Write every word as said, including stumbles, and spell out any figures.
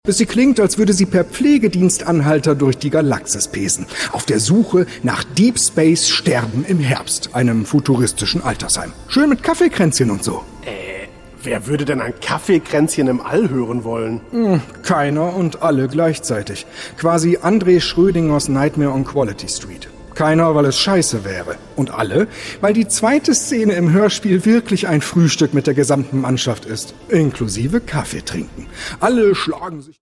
Bis sie klingt, als würde sie per Pflegedienstanhalter durch die Galaxis pesen, auf der Suche nach Deep Space Sterben im Herbst, einem futuristischen Altersheim. Schön mit Kaffeekränzchen und so. Äh, wer würde denn ein Kaffeekränzchen im All hören wollen? Hm, keiner und alle gleichzeitig. Quasi André Schrödingers Nightmare on Quality Street. Keiner, weil es scheiße wäre. Und alle, weil die zweite Szene im Hörspiel wirklich ein Frühstück mit der gesamten Mannschaft ist. Inklusive Kaffee trinken. Alle schlagen sich...